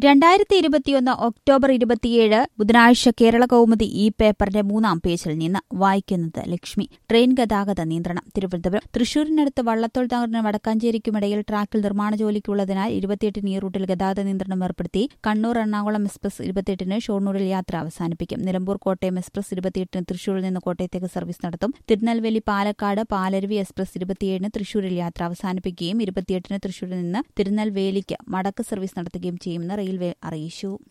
2021 October 27 ബുധനാഴ്ച കേരള കൗമുദി ഈ പേപ്പറിന്റെ 3-ാം പേജിൽ നിന്ന് വായിക്കുന്നത് ലക്ഷ്മി. ട്രെയിൻ ഗതാഗത നിയന്ത്രണം. തിരുവനന്തപുരം തൃശൂരിനടുത്ത് വള്ളത്തോൾ നഗറിന് വടക്കാഞ്ചേരിക്കുമിടയിൽ ട്രാക്കിൽ നിർമ്മാണ ജോലിക്കുള്ളതിനാൽ 28-ന് ഈ റൂട്ടിൽ ഗതാഗത നിയന്ത്രണം ഏർപ്പെടുത്തി. കണ്ണൂർ എറണാകുളം എക്സ്പ്രസ് 28-ന് ഷൊർണൂരിൽ യാത്ര അവസാനിപ്പിക്കും. നിലമ്പൂർ കോട്ടയം എക്സ്പ്രസ് 28-ന് തൃശൂരിൽ നിന്ന് കോട്ടയത്തേക്ക് സർവീസ് നടത്തും. തിരുനെൽവേലി പാലക്കാട് പാലരുവി എക്സ്പ്രസ് 27-ന് തൃശൂരിൽ യാത്ര അവസാനിപ്പിക്കുകയും 28-ന് തൃശൂരിൽ നിന്ന് തിരുനെൽവേലിക്ക് മടക്ക് സർവീസ് നടത്തുകയും ചെയ്യുമെന്ന് റെയിൽവേ അറിയിച്ചു.